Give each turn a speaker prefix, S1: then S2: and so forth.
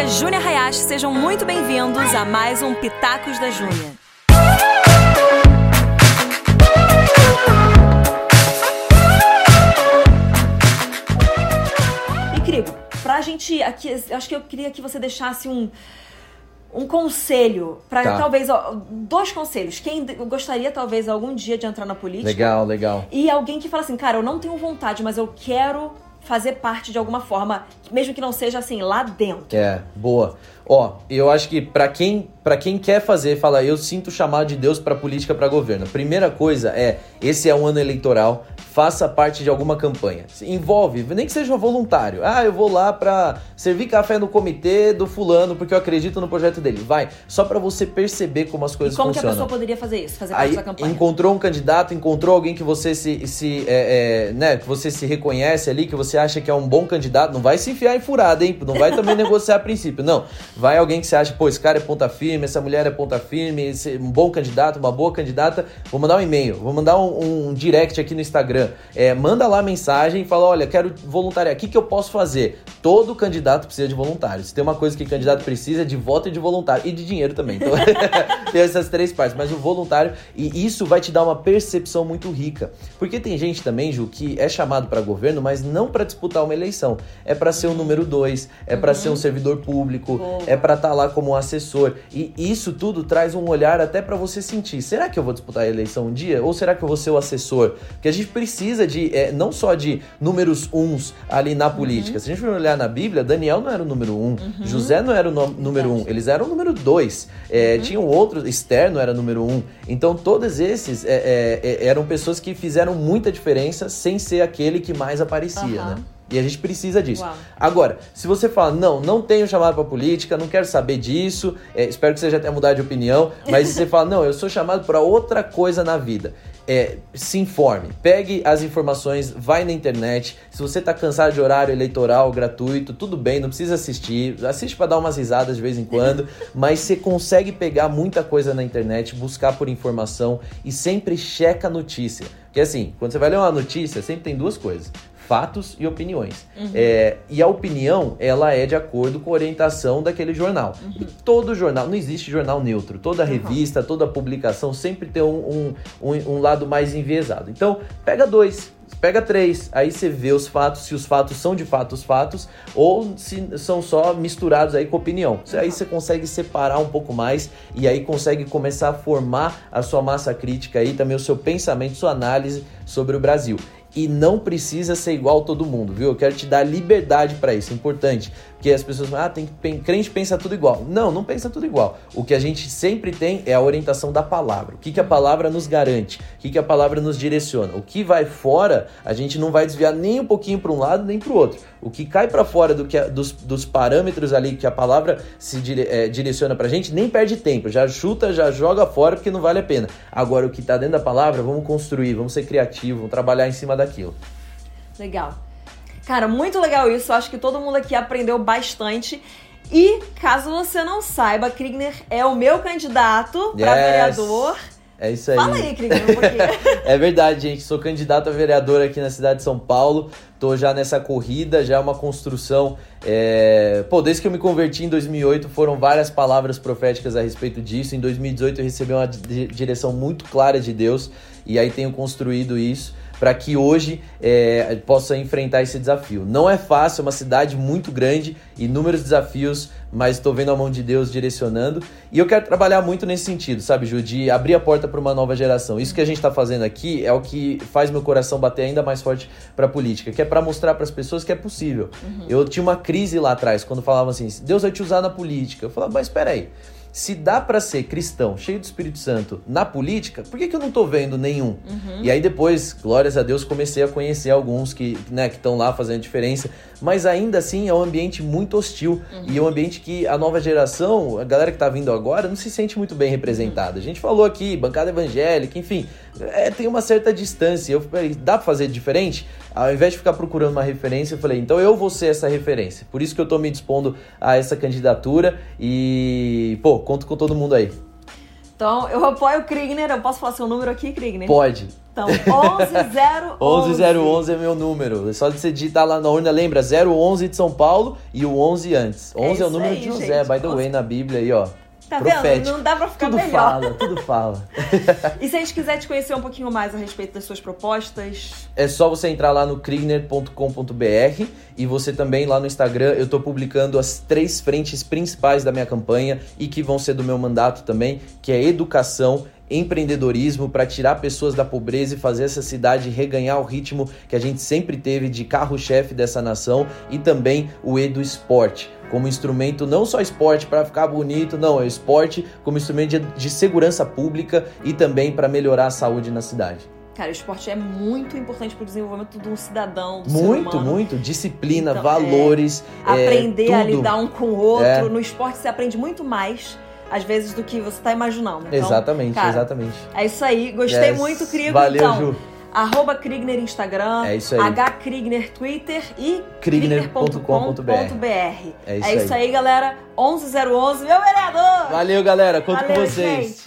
S1: é Júnia Hayashi, sejam muito bem-vindos a mais um Pitacos da Júnia. E, Crigo, pra gente aqui, acho que eu queria que você deixasse um conselho, talvez, 2 conselhos. Quem gostaria, talvez, algum dia de entrar na política.
S2: Legal.
S1: E alguém que fala assim, cara, eu não tenho vontade, mas eu quero fazer parte de alguma forma, mesmo que não seja assim, lá dentro.
S2: Boa. Eu acho que pra quem quer fazer, fala, eu sinto o chamado de Deus pra política, pra governo. A primeira coisa esse é um ano eleitoral, faça parte de alguma campanha. Se envolve, nem que seja voluntário. Eu vou lá pra servir café no comitê do fulano, porque eu acredito no projeto dele. Vai, só pra você perceber como as coisas funcionam.
S1: E como que a pessoa poderia fazer isso, fazer parte da campanha?
S2: Encontrou um candidato, encontrou alguém que você que você se reconhece ali, que você acha que é um bom candidato, não vai se enfiar em furada, hein? Não vai também negociar a princípio, não. Vai alguém que você acha, esse cara é ponta firme, essa mulher é ponta firme, um bom candidato, uma boa candidata, vou mandar um e-mail, vou mandar um direct aqui no Instagram, manda lá a mensagem e fala, olha, quero voluntariar, o que eu posso fazer? Todo candidato precisa de voluntário. Se tem uma coisa que candidato precisa é de voto e de voluntário, e de dinheiro também, então tem essas 3 partes, mas o voluntário, e isso vai te dar uma percepção muito rica, porque tem gente também, Ju, que é chamado para governo, mas não para disputar uma eleição, é para ser o número 2, é para ser um servidor público, é para estar lá como assessor, e isso tudo traz um olhar até para você sentir, será que eu vou disputar a eleição um dia? Ou será que eu vou ser o assessor? Porque a gente precisa de, não só de números 1 ali na política, se a gente for olhar na Bíblia, Daniel não era o número 1, José não era o número 1, eles eram o número 2, tinham outros, Esther não era o número 1, então todos esses eram pessoas que fizeram muita diferença sem ser aquele que mais aparecia, né? E a gente precisa disso. Uau. Agora, se você fala, não tenho chamado pra política, não quero saber disso, espero que você já tenha mudado de opinião, mas se você fala, não, eu sou chamado pra outra coisa na vida, se informe, pegue as informações, vai na internet. Se você tá cansado de horário eleitoral gratuito, tudo bem, não precisa assiste pra dar umas risadas de vez em quando, mas você consegue pegar muita coisa na internet, buscar por informação e sempre checa a notícia. Porque assim, quando você vai ler uma notícia, sempre tem 2 coisas: fatos e opiniões. E a opinião, ela é de acordo com a orientação daquele jornal. E todo jornal, não existe jornal neutro. Toda revista, toda publicação sempre tem um lado mais enviesado. Então, pega 2, pega 3, aí você vê os fatos, se os fatos são de fato os fatos, ou se são só misturados aí com opinião. Aí você consegue separar um pouco mais, e aí consegue começar a formar a sua massa crítica aí, também o seu pensamento, sua análise sobre o Brasil. E não precisa ser igual a todo mundo, viu? Eu quero te dar liberdade para isso, é importante. Porque as pessoas falam, crente pensa tudo igual. Não pensa tudo igual. O que a gente sempre tem é a orientação da palavra. O que a palavra nos garante? O que a palavra nos direciona? O que vai fora, a gente não vai desviar nem um pouquinho para um lado, nem para o outro. O que cai para fora dos parâmetros ali que a palavra se direciona pra gente, nem perde tempo. Já chuta, já joga fora, porque não vale a pena. Agora, o que tá dentro da palavra, vamos construir, vamos ser criativos, vamos trabalhar em cima daquilo.
S1: Legal. Cara, muito legal isso. Acho que todo mundo aqui aprendeu bastante. E, caso você não saiba, Kriegner é o meu candidato para vereador.
S2: É isso aí.
S1: Fala aí, Kriegner, um pouquinho.
S2: É verdade, gente. Sou candidato a vereador aqui na cidade de São Paulo. Tô já nessa corrida, já é uma construção. Desde que eu me converti em 2008, foram várias palavras proféticas a respeito disso. Em 2018 eu recebi uma direção muito clara de Deus. E aí tenho construído isso para que hoje possa enfrentar esse desafio. Não é fácil, é uma cidade muito grande, inúmeros desafios, mas estou vendo a mão de Deus direcionando. E eu quero trabalhar muito nesse sentido, sabe, Ju, de abrir a porta para uma nova geração. Isso que a gente está fazendo aqui é o que faz meu coração bater ainda mais forte para a política, que é para mostrar para as pessoas que é possível. Eu tinha uma crise lá atrás, quando falavam assim, Deus vai te usar na política. Eu falava, mas espera aí. Se dá pra ser cristão, cheio do Espírito Santo, na política, por que eu não tô vendo nenhum? E aí depois, glórias a Deus, comecei a conhecer alguns que estão lá fazendo diferença, mas ainda assim é um ambiente muito hostil, e é um ambiente que a nova geração, a galera que tá vindo agora, não se sente muito bem representada. A gente falou aqui, bancada evangélica, enfim, tem uma certa distância. Eu falei, dá pra fazer diferente? Ao invés de ficar procurando uma referência, eu falei, então eu vou ser essa referência. Por isso que eu tô me dispondo a essa candidatura e, conto com todo mundo aí.
S1: Então, eu apoio o Kriegner. Eu posso falar seu número aqui, Kriegner?
S2: Pode.
S1: Então, 11011.
S2: 11011 é meu número. É só de você digitar lá na urna, lembra? 011 de São Paulo e o 11 antes. 11 é o número
S1: aí,
S2: de José,
S1: gente.
S2: by the way, na Bíblia aí, ó.
S1: Tá
S2: Profético.
S1: vendo? Não dá pra ficar
S2: tudo
S1: melhor.
S2: Tudo fala.
S1: E se a gente quiser te conhecer um pouquinho mais a respeito das suas propostas?
S2: É só você entrar lá no krigner.com.br e você também lá no Instagram, eu tô publicando as 3 frentes principais da minha campanha e que vão ser do meu mandato também, que é educação, empreendedorismo, para tirar pessoas da pobreza e fazer essa cidade reganhar o ritmo que a gente sempre teve de carro-chefe dessa nação, e também o EduSport, como instrumento, não só esporte para ficar bonito, não, é esporte como instrumento de segurança pública e também para melhorar a saúde na cidade.
S1: Cara, o esporte é muito importante para o desenvolvimento de um cidadão, do
S2: Muito,
S1: ser humano.
S2: muito. Disciplina,
S1: Então,
S2: valores,
S1: aprender a
S2: tudo.
S1: lidar um com o outro. No esporte você aprende muito mais, às vezes, do que você tá imaginando. Então,
S2: exatamente,
S1: cara,
S2: exatamente.
S1: É isso aí. Gostei muito, Krigo.
S2: Valeu,
S1: então,
S2: Ju.
S1: @Krigner Instagram,
S2: É isso aí.
S1: @Krigner Twitter e
S2: krigner.com.br.
S1: É isso aí, galera. 11011, meu vereador!
S2: Valeu, galera. Conto com vocês.
S1: Gente.